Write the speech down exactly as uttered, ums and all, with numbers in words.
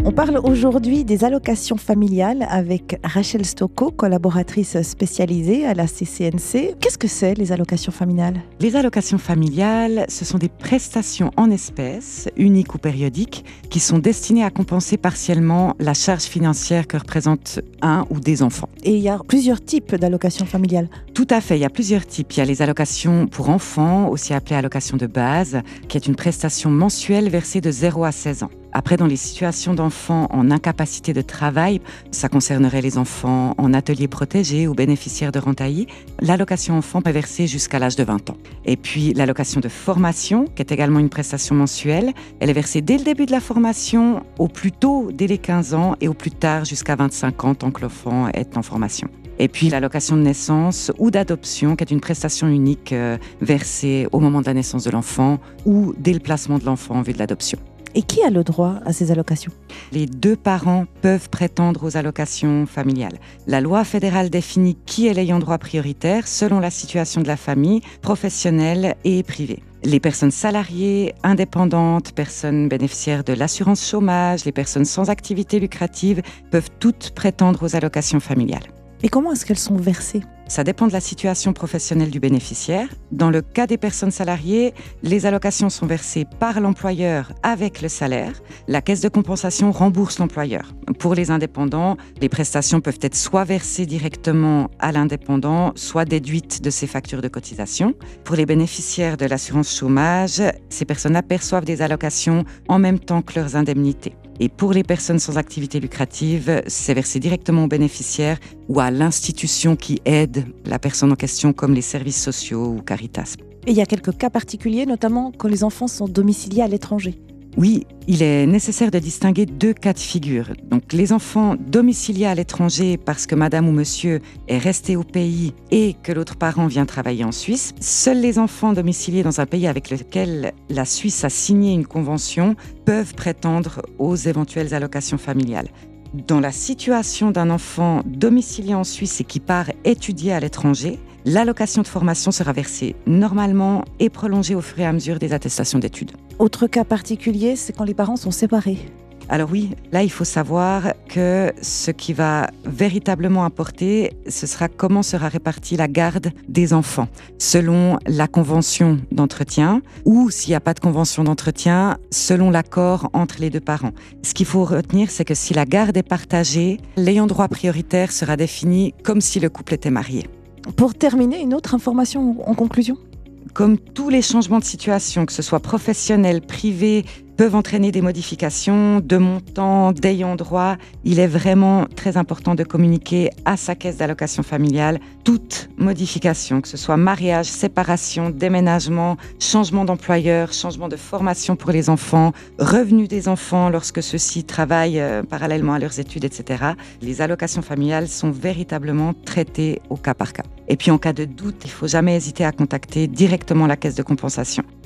On parle aujourd'hui des allocations familiales avec Rachel Stocco, collaboratrice spécialisée à la C C N C. Qu'est-ce que c'est, les allocations familiales ? Les allocations familiales, ce sont des prestations en espèces, uniques ou périodiques, qui sont destinées à compenser partiellement la charge financière que représente un ou des enfants. Et il y a plusieurs types d'allocations familiales. Tout à fait, il y a plusieurs types. Il y a les allocations pour enfants, aussi appelées allocations de base, qui est une prestation mensuelle versée de zéro à seize ans. Après, dans les situations d'enfants en incapacité de travail, ça concernerait les enfants en atelier protégé ou bénéficiaires de rente A I, l'allocation enfant est versée jusqu'à l'âge de vingt ans. Et puis, l'allocation de formation, qui est également une prestation mensuelle, elle est versée dès le début de la formation, au plus tôt dès les quinze ans et au plus tard jusqu'à vingt-cinq ans, tant que l'enfant est en formation. Et puis l'allocation de naissance ou d'adoption, qui est une prestation unique euh, versée au moment de la naissance de l'enfant ou dès le placement de l'enfant en vue de l'adoption. Et qui a le droit à ces allocations ? Les deux parents peuvent prétendre aux allocations familiales. La loi fédérale définit qui est l'ayant droit prioritaire selon la situation de la famille, professionnelle et privée. Les personnes salariées, indépendantes, personnes bénéficiaires de l'assurance chômage, les personnes sans activité lucrative peuvent toutes prétendre aux allocations familiales. Et comment est-ce qu'elles sont versées ? Ça dépend de la situation professionnelle du bénéficiaire. Dans le cas des personnes salariées, les allocations sont versées par l'employeur avec le salaire. La caisse de compensation rembourse l'employeur. Pour les indépendants, les prestations peuvent être soit versées directement à l'indépendant, soit déduites de ses factures de cotisation. Pour les bénéficiaires de l'assurance chômage, ces personnes-là perçoivent des allocations en même temps que leurs indemnités. Et pour les personnes sans activité lucrative, c'est versé directement aux bénéficiaires ou à l'institution qui aide la personne en question, comme les services sociaux ou Caritas. Et il y a quelques cas particuliers, notamment quand les enfants sont domiciliés à l'étranger. Oui, il est nécessaire de distinguer deux cas de figure. Donc, les enfants domiciliés à l'étranger parce que madame ou monsieur est resté au pays et que l'autre parent vient travailler en Suisse. Seuls les enfants domiciliés dans un pays avec lequel la Suisse a signé une convention peuvent prétendre aux éventuelles allocations familiales. Dans la situation d'un enfant domicilié en Suisse et qui part étudier à l'étranger, l'allocation de formation sera versée normalement et prolongée au fur et à mesure des attestations d'études. Autre cas particulier, c'est quand les parents sont séparés. Alors oui, là il faut savoir que ce qui va véritablement importer, ce sera comment sera répartie la garde des enfants, selon la convention d'entretien, ou s'il n'y a pas de convention d'entretien, selon l'accord entre les deux parents. Ce qu'il faut retenir, c'est que si la garde est partagée, l'ayant droit prioritaire sera défini comme si le couple était marié. Pour terminer, une autre information en conclusion ? Comme tous les changements de situation, que ce soit professionnel, privé, peuvent entraîner des modifications de montant, d'ayant droit, il est vraiment très important de communiquer à sa caisse d'allocation familiale toute modification, que ce soit mariage, séparation, déménagement, changement d'employeur, changement de formation pour les enfants, revenus des enfants lorsque ceux-ci travaillent euh, parallèlement à leurs études, et cetera. Les allocations familiales sont véritablement traitées au cas par cas. Et puis en cas de doute, il ne faut jamais hésiter à contacter directement la caisse de compensation.